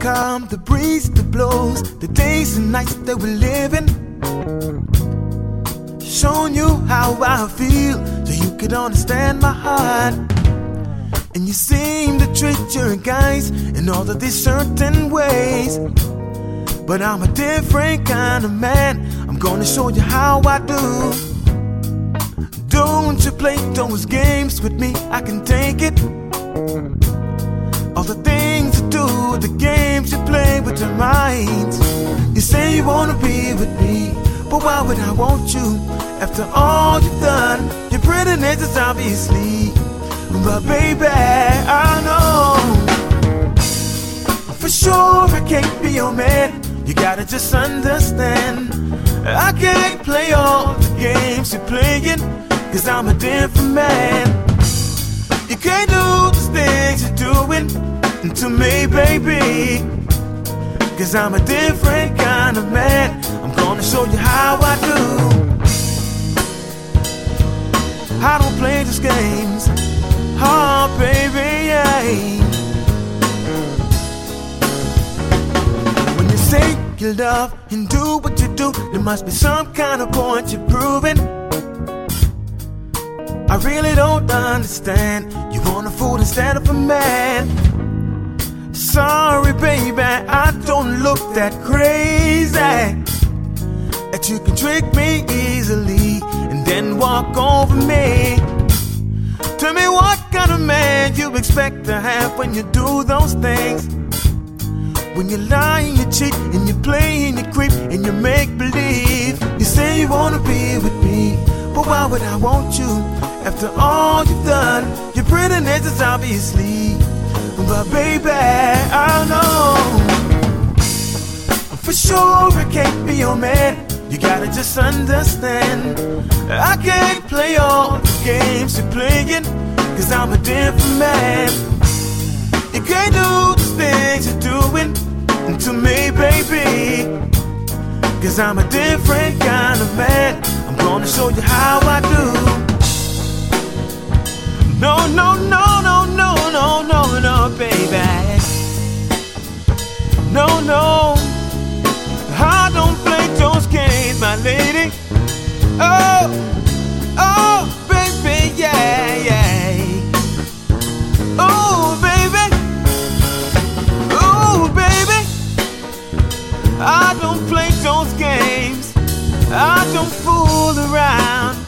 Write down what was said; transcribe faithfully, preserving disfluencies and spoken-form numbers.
calm, the breeze that blows, the days and nights that we're living. Showing you how I feel so you could understand my heart. And you seem to treat your guys in all of these certain ways. But I'm a different kind of man. I'm gonna show you how I do. Don't you play those games with me, I can take it. All the things you do, the games you play with your minds. You say you wanna be with me, but why would I want you? After all you've done, your prettiness is obviously. But baby, I know for sure I can't be your man. You gotta just understand, I can't play all the games you're playing, cause I'm a different man. You can't do the things you're doing to me, baby, cause I'm a different kind of man. I'm gonna show you how I do. I don't play these games, oh baby, yeah. When you say you love and do what you do, there must be some kind of point you're proving. I really don't understand. You want a fool instead of a man. Sorry baby, I don't look that crazy, that you can trick me easily and then walk over me. Tell me what kind of man you expect to have when you do those things. When you lie and you cheat and you play and you creep and you make believe. You say you wanna be with me, but why would I want you? After all you've done, your prettiness is obviously. But baby, I know for sure I can't be your man. You gotta just understand, I can't play all the games you're playing, cause I'm a different man. You can't do the things you're doing to me, baby, cause I'm a different kind of man. I'm gonna show you how I do. No, no, no, no, no, no, no, no, baby. No, no, I don't play those games, my lady. Oh, oh, baby, yeah, yeah. Oh, baby, oh, baby, I don't play those games. I don't fool around.